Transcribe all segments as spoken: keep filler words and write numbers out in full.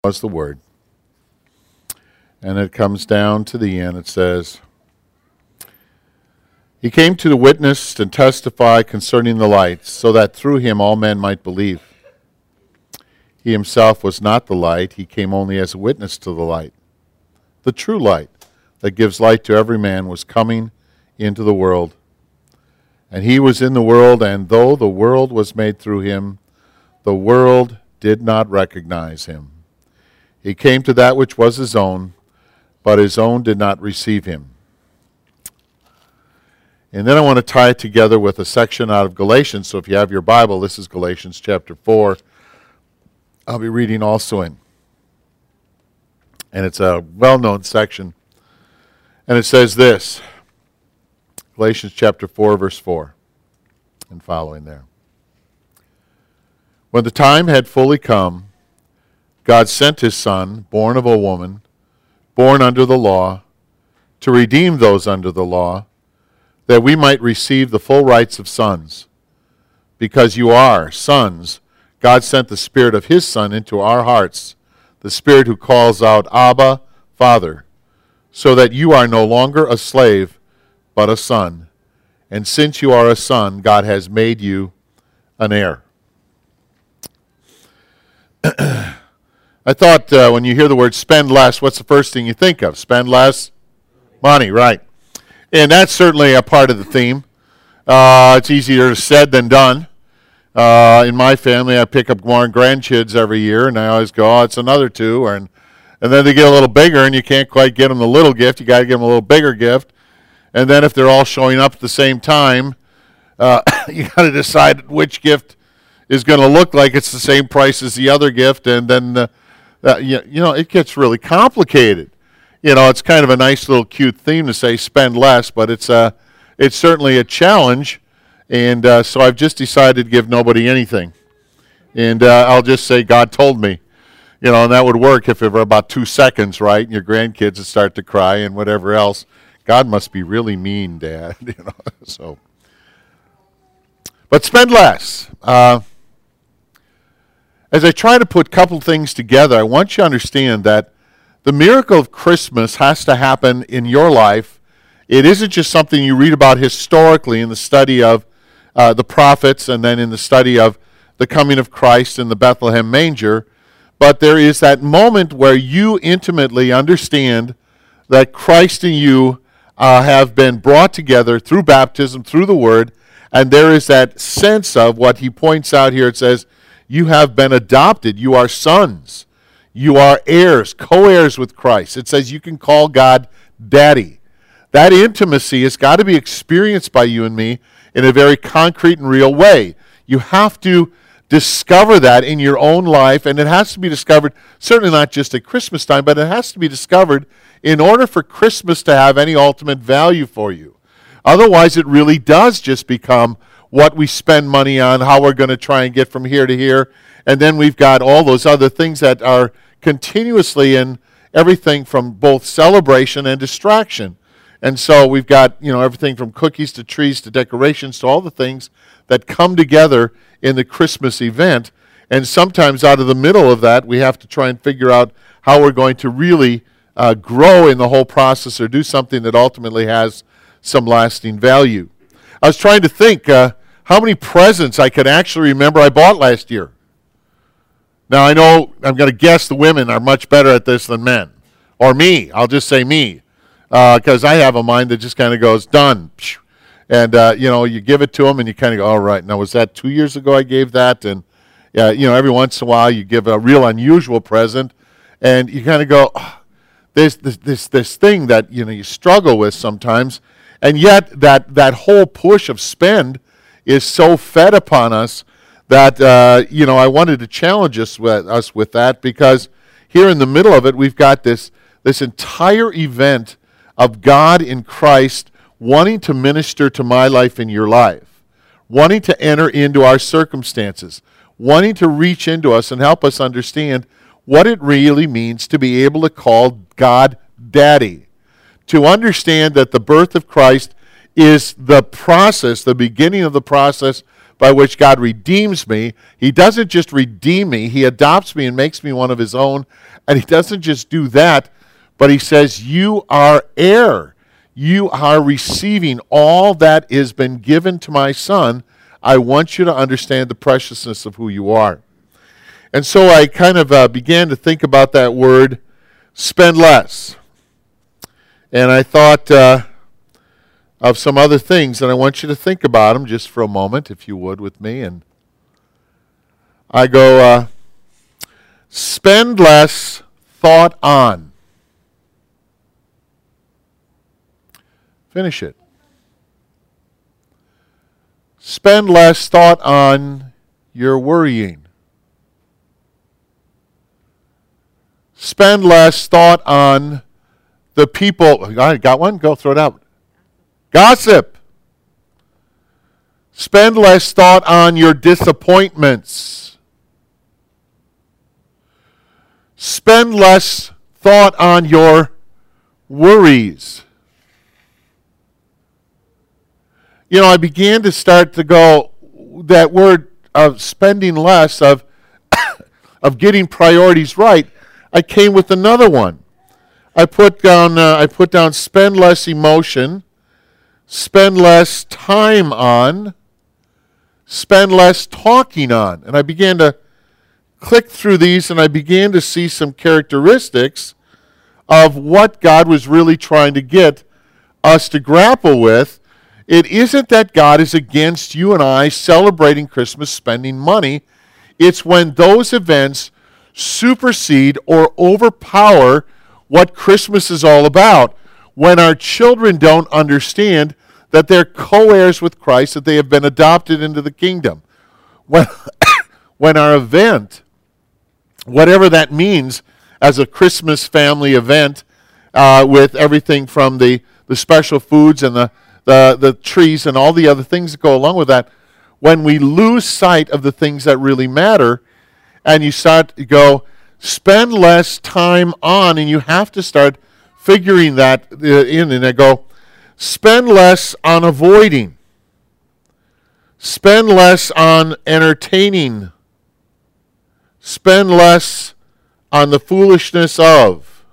was the Word. And it comes down to the end. It says, He came to the witness and testify concerning the light, so that through him all men might believe. He himself was not the light. He came only as a witness to the light. The true light that gives light to every man was coming into the world. And he was in the world, and though the world was made through him, the world did not recognize him. He came to that which was his own, but his own did not receive him. And then I want to tie it together with a section out of Galatians. So if you have your Bible, this is Galatians chapter four. I'll be reading also in. And it's a well-known section. And it says this, Galatians chapter four, verse four, and following there. When the time had fully come, God sent his Son, born of a woman, born under the law, to redeem those under the law, that we might receive the full rights of sons. Because you are sons, God sent the Spirit of his Son into our hearts, the Spirit who calls out, Abba, Father, so that you are no longer a slave, but a son. And since you are a son, God has made you an heir. I thought uh, when you hear the word spend less, what's the first thing you think of? Spend less money, right. And that's certainly a part of the theme. Uh, it's easier said than done. Uh, in my family, I pick up more grandkids every year, and I always go, oh, it's another two. Or, and, and then they get a little bigger, and you can't quite get them the little gift. You got to give them a little bigger gift. And then if they're all showing up at the same time, uh, you got to decide which gift is going to look like it's the same price as the other gift. And then, uh, uh, you, you know, it gets really complicated. You know, it's kind of a nice little cute theme to say spend less, but it's uh, it's certainly a challenge. And uh, so I've just decided to give nobody anything. And uh, I'll just say God told me. You know, and that would work if it were about two seconds, right? And your grandkids would start to cry and whatever else. God must be really mean, Dad. You know, so. But spend less. Uh, as I try to put a couple things together, I want you to understand that the miracle of Christmas has to happen in your life. It isn't just something you read about historically in the study of uh, the prophets and then in the study of the coming of Christ in the Bethlehem manger, but there is that moment where you intimately understand that Christ and you uh, have been brought together through baptism, through the Word, and there is that sense of what he points out here. It says, you have been adopted. You are sons. You are heirs, co-heirs with Christ. It says you can call God Daddy. That intimacy has got to be experienced by you and me in a very concrete and real way. You have to discover that in your own life, and it has to be discovered, certainly not just at Christmas time, but it has to be discovered in order for Christmas to have any ultimate value for you. Otherwise, it really does just become what we spend money on, how we're going to try and get from here to here, and then we've got all those other things that are continuously in everything from both celebration and distraction. And so we've got, you know, everything from cookies to trees to decorations to all the things that come together in the Christmas event. And sometimes out of the middle of that, we have to try and figure out how we're going to really uh, grow in the whole process or do something that ultimately has some lasting value. I was trying to think uh, how many presents I could actually remember I bought last year. Now, I know I'm going to guess the women are much better at this than men. Or me. I'll just say me. Because uh, I have a mind that just kind of goes, done. And, uh, you know, you give it to them and you kind of go, all right, now was that two years ago I gave that? And, uh, you know, every once in a while you give a real unusual present and you kind of go, oh, there's this, this, this thing that, you know, you struggle with sometimes. And yet that, that whole push of spend is so fed upon us that, uh, you know, I wanted to challenge us with, us with that because here in the middle of it, we've got this, this entire event of God in Christ wanting to minister to my life and your life, wanting to enter into our circumstances, wanting to reach into us and help us understand what it really means to be able to call God Daddy, to understand that the birth of Christ is the process, the beginning of the process by which God redeems me. He doesn't just redeem me, he adopts me and makes me one of his own. And he doesn't just do that, but he says, you are heir. You are receiving all that has been given to my son. I want you to understand the preciousness of who you are. And so I kind of uh, began to think about that word, spend less. And I thought uh, of some other things, and I want you to think about them just for a moment, if you would, with me. And I go, uh, spend less, thought on. Finish it. Spend less thought on your worrying. Spend less thought on the people. I got one? Go, throw it out. Gossip. Spend less thought on your disappointments. Spend less thought on your worries. You know, I began to start to go, that word of spending less, of, of getting priorities right, I came with another one. I put down uh, I put down spend less emotion, spend less time on, spend less talking on. And I began to click through these, and I began to see some characteristics of what God was really trying to get us to grapple with. It isn't that God is against you and I celebrating Christmas, spending money. It's when those events supersede or overpower what Christmas is all about. When our children don't understand that they're co-heirs with Christ, that they have been adopted into the kingdom. When, when our event, whatever that means as a Christmas family event, uh, with everything from the, the special foods and the, the, the trees and all the other things that go along with that, when we lose sight of the things that really matter, and you start to go, spend less time on, and you have to start figuring that in, and I go, spend less on avoiding. Spend less on entertaining. Spend less on the foolishness of.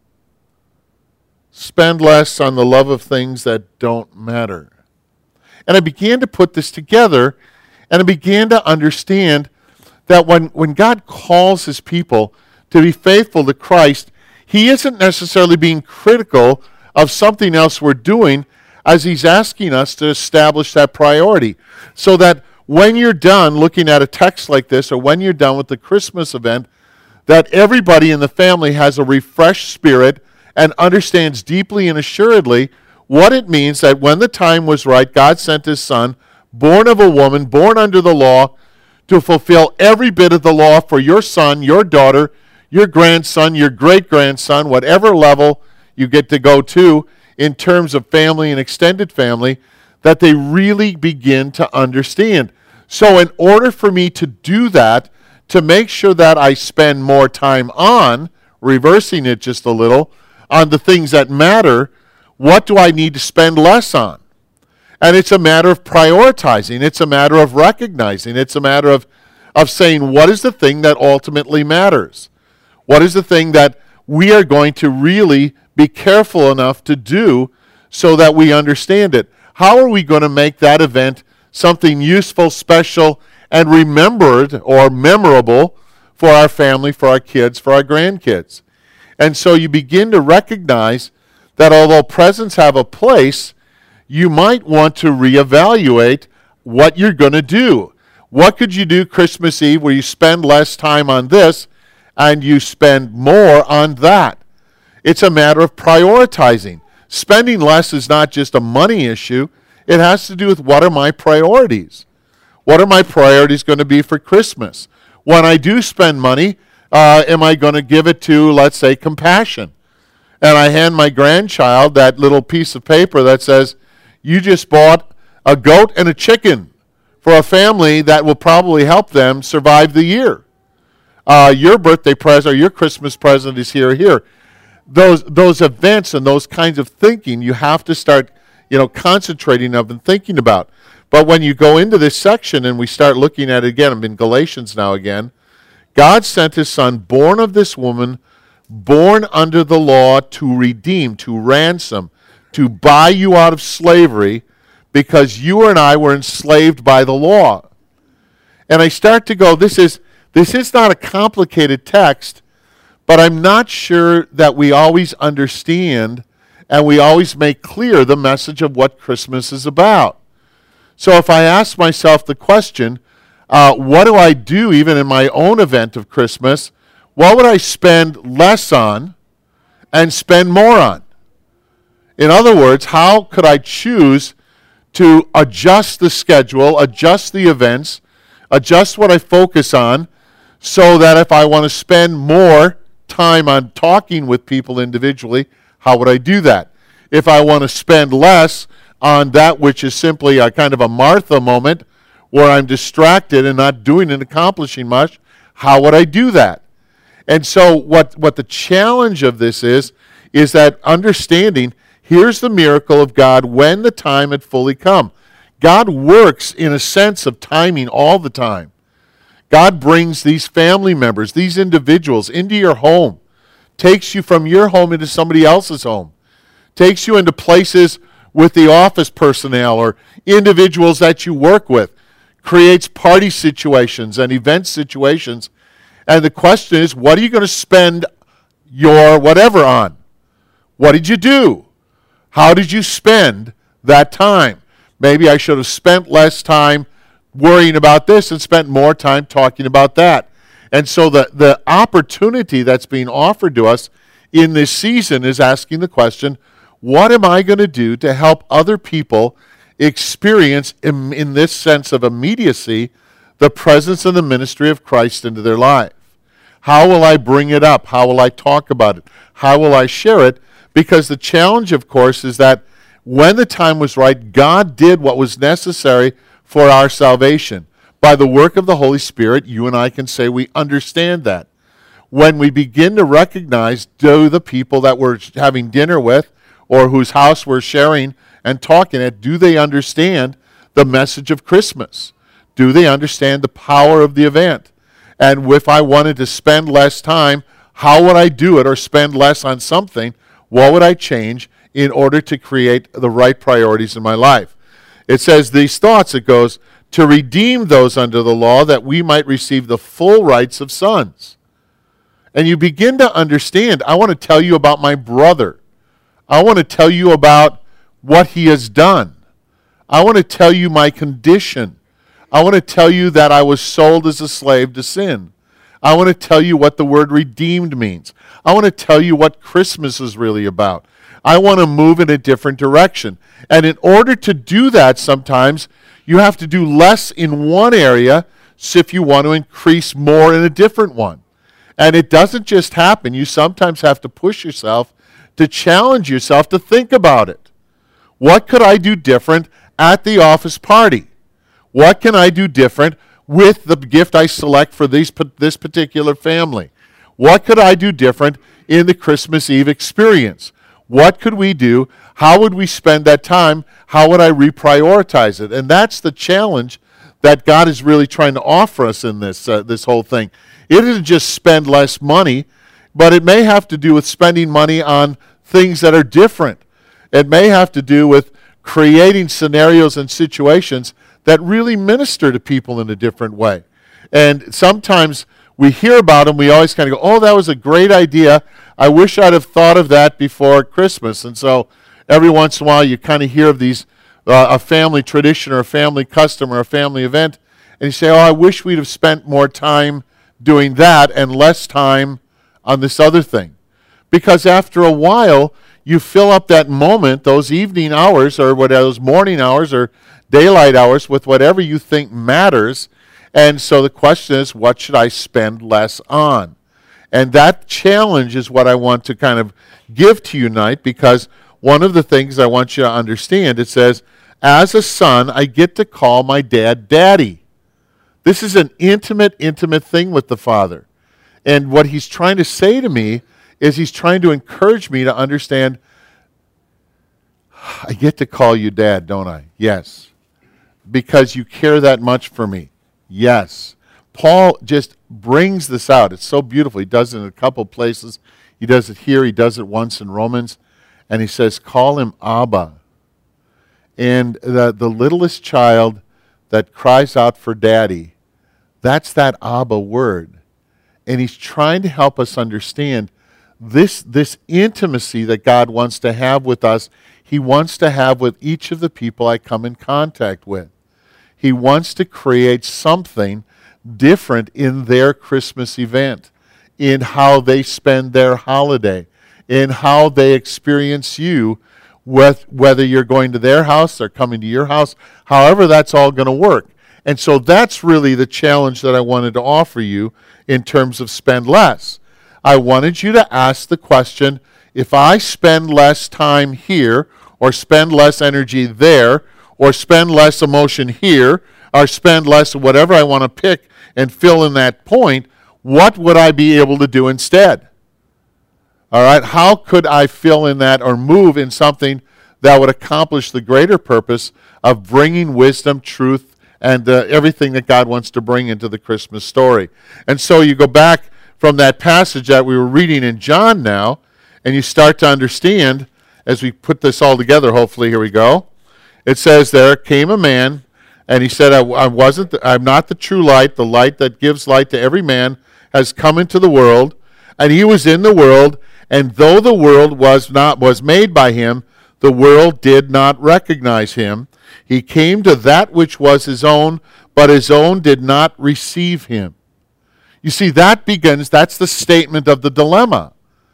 Spend less on the love of things that don't matter. And I began to put this together, and I began to understand that when, when God calls his people to be faithful to Christ, he isn't necessarily being critical of something else we're doing, as he's asking us to establish that priority. So that when you're done looking at a text like this, or when you're done with the Christmas event, that everybody in the family has a refreshed spirit and understands deeply and assuredly what it means that when the time was right, God sent his son, born of a woman, born under the law, to fulfill every bit of the law for your son, your daughter, your grandson, your great-grandson, whatever level you get to go to in terms of family and extended family, that they really begin to understand. So in order for me to do that, to make sure that I spend more time on, reversing it just a little, on the things that matter, what do I need to spend less on? And it's a matter of prioritizing. It's a matter of recognizing. It's a matter of, of saying, what is the thing that ultimately matters? What is the thing that we are going to really be careful enough to do so that we understand it? How are we going to make that event something useful, special, and remembered or memorable for our family, for our kids, for our grandkids? And so you begin to recognize that although presents have a place, you might want to reevaluate what you're going to do. What could you do Christmas Eve where you spend less time on this and you spend more on that? It's a matter of prioritizing. Spending less is not just a money issue. It has to do with, what are my priorities? What are my priorities going to be for Christmas? When I do spend money, uh, am I going to give it to, let's say, compassion? And I hand my grandchild that little piece of paper that says, you just bought a goat and a chicken for a family that will probably help them survive the year. Uh, your birthday present or your Christmas present is here, here. Those those events and those kinds of thinking, you have to start, you know, concentrating of and thinking about. But when you go into this section and we start looking at it again, I'm in Galatians now again, God sent his son, born of this woman, born under the law, to redeem, to ransom, to buy you out of slavery, because you and I were enslaved by the law. And I start to go, this is this is not a complicated text, but I'm not sure that we always understand and we always make clear the message of what Christmas is about. So if I ask myself the question, uh, what do I do even in my own event of Christmas? What would I spend less on and spend more on? In other words, how could I choose to adjust the schedule, adjust the events, adjust what I focus on, so that if I want to spend more time on talking with people individually, how would I do that? If I want to spend less on that which is simply a kind of a Martha moment where I'm distracted and not doing and accomplishing much, how would I do that? And so what, what the challenge of this is, is that understanding, here's the miracle of God when the time had fully come. God works in a sense of timing all the time. God brings these family members, these individuals into your home, takes you from your home into somebody else's home, takes you into places with the office personnel or individuals that you work with, creates party situations and event situations. And the question is, what are you going to spend your whatever on? What did you do? How did you spend that time? Maybe I should have spent less time worrying about this and spent more time talking about that. And so the, the opportunity that's being offered to us in this season is asking the question, what am I going to do to help other people experience, in, in this sense of immediacy, the presence and the ministry of Christ into their life? How will I bring it up? How will I talk about it? How will I share it? Because the challenge, of course, is that when the time was right, God did what was necessary for our salvation. By the work of the Holy Spirit, you and I can say we understand that. When we begin to recognize, do the people that we're having dinner with or whose house we're sharing and talking at, do they understand the message of Christmas? Do they understand the power of the event? And if I wanted to spend less time, how would I do it, or spend less on something? What would I change in order to create the right priorities in my life? It says these thoughts, it goes, to redeem those under the law that we might receive the full rights of sons. And you begin to understand, I want to tell you about my brother. I want to tell you about what he has done. I want to tell you my condition. I want to tell you that I was sold as a slave to sin. I want to tell you what the word redeemed means. I want to tell you what Christmas is really about. I want to move in a different direction. And in order to do that, sometimes you have to do less in one area so if you want to increase more in a different one. And it doesn't just happen. You sometimes have to push yourself to challenge yourself to think about it. What could I do different at the office party? What can I do different with the gift I select for these, this particular family? What could I do different in the Christmas Eve experience? What could we do? How would we spend that time? How would I reprioritize it? And that's the challenge that God is really trying to offer us in this, uh, this whole thing. It isn't just spend less money, but it may have to do with spending money on things that are different. It may have to do with creating scenarios and situations that really minister to people in a different way. And sometimes we hear about them, we always kind of go, oh, that was a great idea. I wish I'd have thought of that before Christmas. And so every once in a while you kind of hear of these, uh, a family tradition or a family custom or a family event, and you say, oh, I wish we'd have spent more time doing that and less time on this other thing. Because after a while, you fill up that moment, those evening hours or what, those morning hours or daylight hours with whatever you think matters. And so the question is, what should I spend less on? And that challenge is what I want to kind of give to you tonight, because one of the things I want you to understand, it says, as a son, I get to call my dad Daddy. This is an intimate, intimate thing with the Father. And what he's trying to say to me is he's trying to encourage me to understand, I get to call you Dad, don't I? Yes. because you care that much for me? Yes. Paul just brings this out. It's so beautiful. He does it in a couple places. He does it here. He does it once in Romans. And he says, call him Abba. And the, the littlest child that cries out for daddy, that's that Abba word. And he's trying to help us understand this, this intimacy that God wants to have with us. He wants to have with each of the people I come in contact with. He wants to create something different in their Christmas event, in how they spend their holiday, in how they experience you, with whether you're going to their house or coming to your house, however that's all going to work. And so that's really the challenge that I wanted to offer you in terms of spend less. I wanted you to ask the question, if I spend less time here, or spend less energy there, or spend less emotion here, or spend less of whatever I want to pick and fill in that point, what would I be able to do instead? All right, how could I fill in that or move in something that would accomplish the greater purpose of bringing wisdom, truth, and uh, everything that God wants to bring into the Christmas story? And so you go back from that passage that we were reading in John now, and you start to understand, as we put this all together, hopefully, here we go. It says, there came a man, and he said, I, I wasn't, the, I'm not the true light. The light that gives light to every man has come into the world, and he was in the world, and though the world was not was made by him, the world did not recognize him. He came to that which was his own, but his own did not receive him. You see, that begins, that's the statement of the dilemma.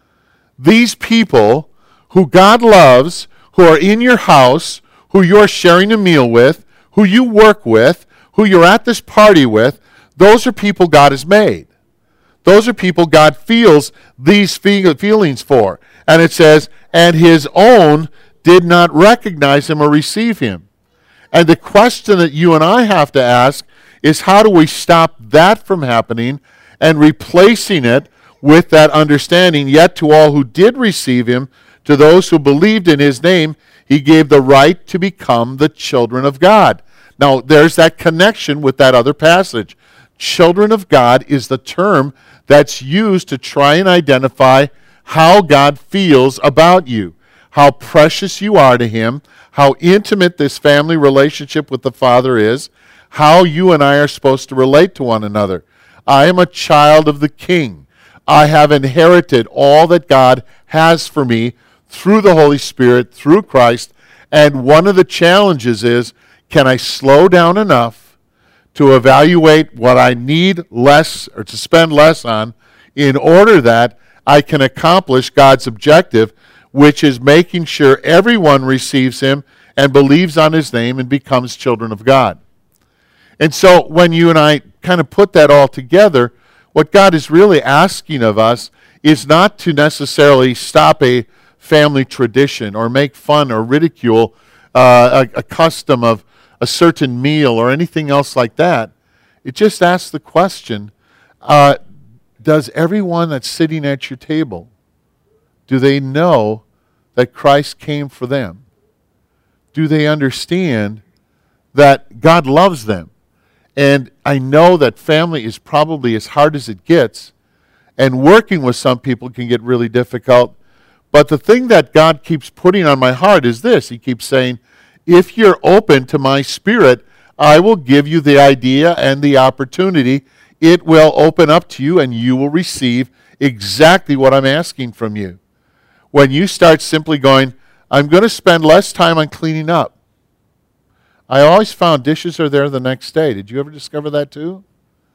These people who God loves, who are in your house, who you're sharing a meal with, who you work with, who you're at this party with, those are people God has made. Those are people God feels these feelings for. And it says, and his own did not recognize him or receive him. And the question that you and I have to ask is, how do we stop that from happening and replacing it with that understanding? Yet to all who did receive him, to those who believed in his name, he gave the right to become the children of God. Now, there's that connection with that other passage. Children of God is the term that's used to try and identify how God feels about you, how precious you are to him, how intimate this family relationship with the Father is, how you and I are supposed to relate to one another. I am a child of the King. I have inherited all that God has for me through the Holy Spirit, through Christ, and one of the challenges is, can I slow down enough to evaluate what I need less or to spend less on in order that I can accomplish God's objective, which is making sure everyone receives him and believes on his name and becomes children of God. And so when you and I kind of put that all together, what God is really asking of us is not to necessarily stop a family tradition or make fun or ridicule uh, a, a custom of a certain meal or anything else like that. It just asks the question, uh, does everyone that's sitting at your table, do they know that Christ came for them? Do they understand that God loves them? And I know that family is probably as hard as it gets, and working with some people can get really difficult. But the thing that God keeps putting on my heart is this. He keeps saying, if you're open to my Spirit, I will give you the idea and the opportunity. It will open up to you, and you will receive exactly what I'm asking from you. When you start simply going, I'm going to spend less time on cleaning up. I always found dishes are there the next day. Did you ever discover that too?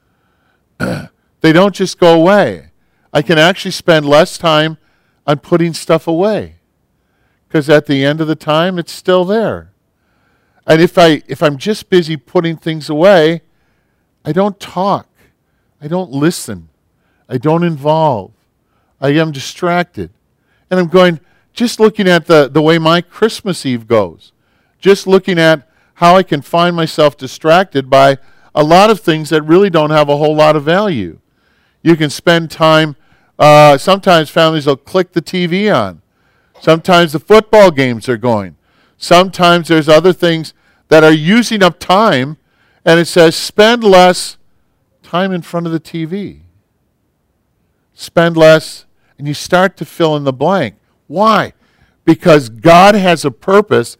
They don't just go away. I can actually spend less time on putting stuff away, because at the end of the time, it's still there. And if, I, if I'm just busy putting things away, I don't talk. I don't listen. I don't involve. I am distracted. And I'm going, just looking at the, the way my Christmas Eve goes, just looking at how I can find myself distracted by a lot of things that really don't have a whole lot of value. You can spend time, uh, sometimes families will click the T V on. Sometimes the football games are going. Sometimes there's other things that are using up time, and it says spend less time in front of the T V. Spend less, and you start to fill in the blank. Why? Because God has a purpose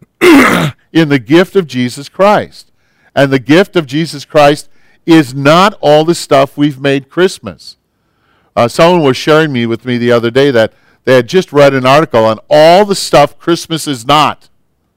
in the gift of Jesus Christ. And the gift of Jesus Christ is not all the stuff we've made Christmas. Uh, someone was sharing me with me the other day that they had just read an article on all the stuff Christmas is not.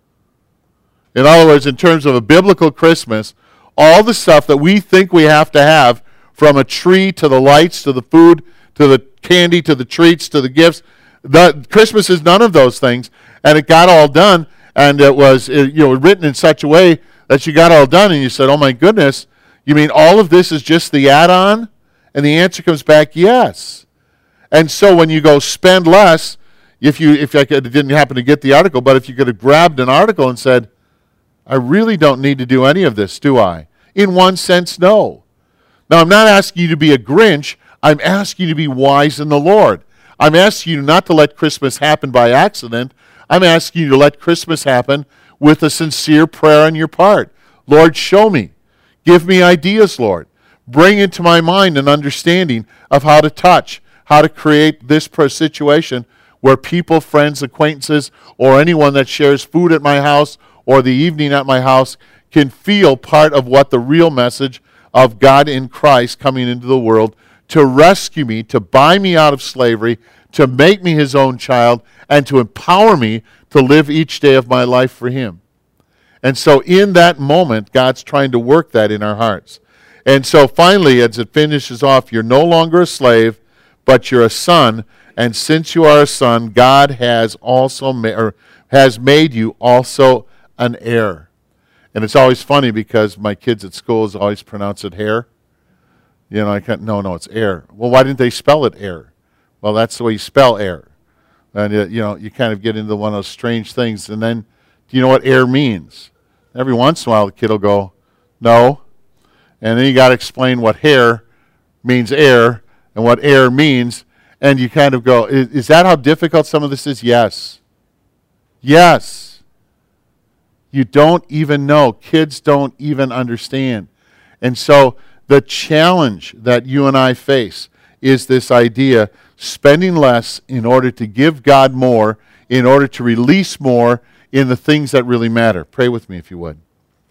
In other words, in terms of a biblical Christmas, all the stuff that we think we have to have, from a tree to the lights to the food to the candy to the treats to the gifts, the, Christmas is none of those things. And it got all done, and it was you know written in such a way that you got all done, and you said, oh my goodness, you mean all of this is just the add-on? And the answer comes back, yes. And so when you go spend less, if you if I could, didn't happen to get the article, but if you could have grabbed an article and said, I really don't need to do any of this, do I? In one sense, no. Now, I'm not asking you to be a Grinch. I'm asking you to be wise in the Lord. I'm asking you not to let Christmas happen by accident. I'm asking you to let Christmas happen with a sincere prayer on your part. Lord, show me. Give me ideas, Lord. Bring into my mind an understanding of how to touch, how to create this situation where people, friends, acquaintances, or anyone that shares food at my house or the evening at my house can feel part of what the real message of God in Christ coming into the world to rescue me, to buy me out of slavery, to make me his own child, and to empower me to live each day of my life for him. And so in that moment, God's trying to work that in our hearts. And so finally, as it finishes off, you're no longer a slave, but you're a son. And since you are a son, God has also ma- or has made you also an heir. And it's always funny because my kids at school always pronounce it hair. You know, I can't, no, no, it's heir. Well, why didn't they spell it heir? Well, that's the way you spell heir. And, uh, you know, you kind of get into one of those strange things. And then, do you know what heir means? Every once in a while, the kid will go, no. And then you got to explain what hair means heir and what heir means. And you kind of go, is, is that how difficult some of this is? Yes. Yes. You don't even know. Kids don't even understand. And so the challenge that you and I face is this idea, spending less in order to give God more, in order to release more in the things that really matter. Pray with me if you would.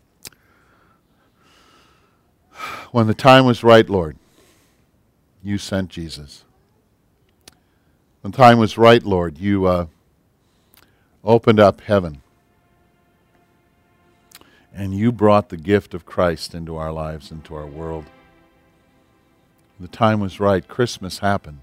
When the time was right, Lord, you sent Jesus. When the time was right, Lord, you uh, opened up heaven. And you brought the gift of Christ into our lives, into our world. The time was right. Christmas happened.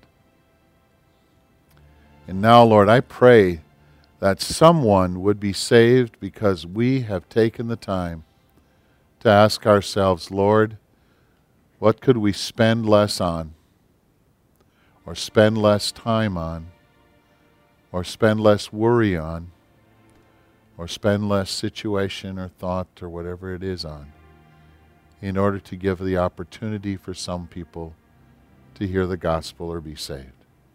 And now, Lord, I pray that someone would be saved because we have taken the time to ask ourselves, Lord, what could we spend less on, or spend less time on, or spend less worry on, or spend less situation or thought or whatever it is on, in order to give the opportunity for some people to hear the gospel or be saved.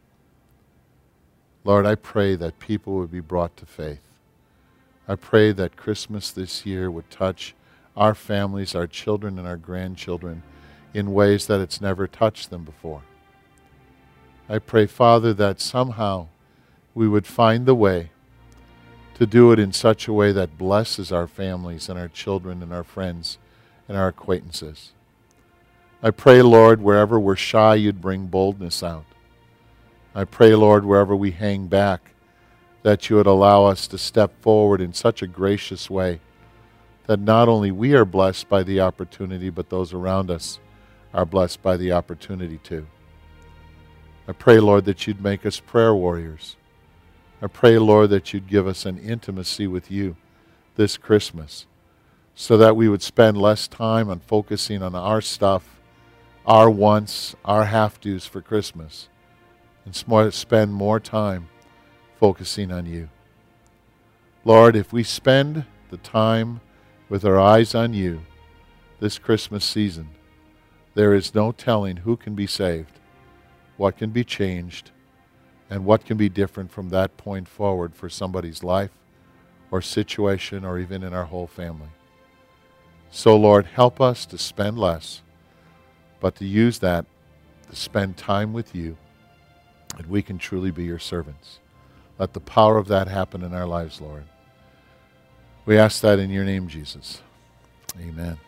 Lord, I pray that people would be brought to faith. I pray that Christmas this year would touch our families, our children, and our grandchildren in ways that it's never touched them before. I pray, Father, that somehow we would find the way to do it in such a way that blesses our families and our children and our friends and our acquaintances. I pray, Lord, wherever we're shy, you'd bring boldness out. I pray, Lord, wherever we hang back, that you would allow us to step forward in such a gracious way that not only we are blessed by the opportunity, but those around us are blessed by the opportunity too. I pray, Lord, that you'd make us prayer warriors. I pray, Lord, that you'd give us an intimacy with you this Christmas so that we would spend less time on focusing on our stuff, our wants, our have-tos for Christmas, and spend more time focusing on you. Lord, if we spend the time with our eyes on you this Christmas season, there is no telling who can be saved, what can be changed, and what can be different from that point forward for somebody's life or situation or even in our whole family. So, Lord, help us to spend less, but to use that to spend time with you, and we can truly be your servants. Let the power of that happen in our lives, Lord. We ask that in your name, Jesus. Amen.